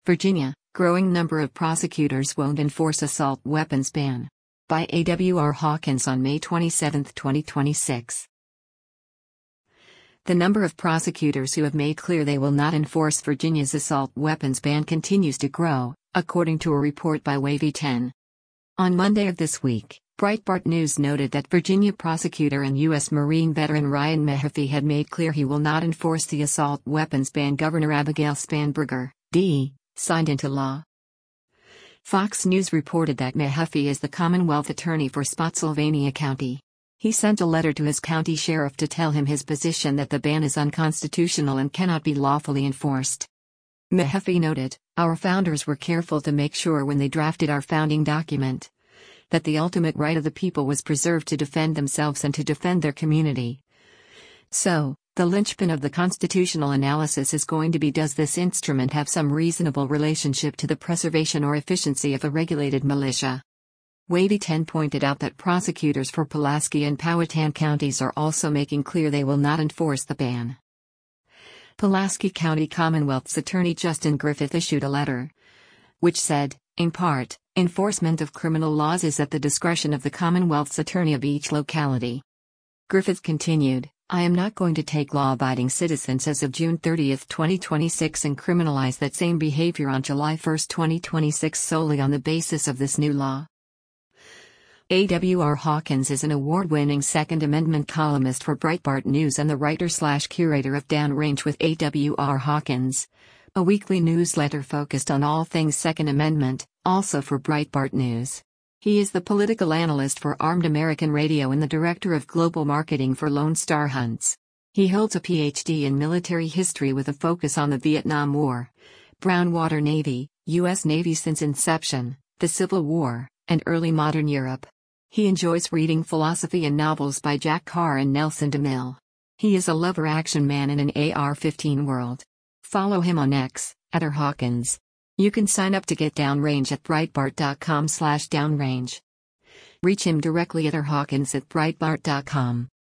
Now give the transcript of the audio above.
Virginia, growing number of prosecutors won't enforce assault weapons ban. By A.W.R. Hawkins on May 27, 2026. The number of prosecutors who have made clear they will not enforce Virginia's assault weapons ban continues to grow, according to a report by Wavy 10. On Monday of this week, Breitbart News noted that Virginia prosecutor and U.S. Marine veteran Ryan Mahaffey had made clear he will not enforce the assault weapons ban Governor Abigail Spanberger, D., signed into law. Fox News reported that Mahaffey is the Commonwealth Attorney for Spotsylvania County. He sent a letter to his county sheriff to tell him his position that the ban is unconstitutional and cannot be lawfully enforced. Mahaffey noted, "Our founders were careful to make sure when they drafted our founding document that the ultimate right of the people was preserved to defend themselves and to defend their community. So, the linchpin of the constitutional analysis is going to be, does this instrument have some reasonable relationship to the preservation or efficiency of a regulated militia?" Wavy 10 pointed out that prosecutors for Pulaski and Powhatan counties are also making clear they will not enforce the ban. Pulaski County Commonwealth's Attorney Justin Griffith issued a letter, which said, in part, enforcement of criminal laws is at the discretion of the Commonwealth's attorney of each locality. Griffith continued, "I am not going to take law-abiding citizens as of June 30, 2026 and criminalize that same behavior on July 1, 2026 solely on the basis of this new law." A.W.R. Hawkins is an award-winning Second Amendment columnist for Breitbart News and the writer/curator of Downrange with A.W.R. Hawkins, a weekly newsletter focused on all things Second Amendment, also for Breitbart News. He is the political analyst for Armed American Radio and the director of global marketing for Lone Star Hunts. He holds a Ph.D. in military history with a focus on the Vietnam War, Brown Water Navy, U.S. Navy since inception, the Civil War, and early modern Europe. He enjoys reading philosophy and novels by Jack Carr and Nelson DeMille. He is a lover action man in an AR-15 world. Follow him on X, @RHawkins. You can sign up to get Downrange at Breitbart.com/downrange. Reach him directly at rhawkins@breitbart.com.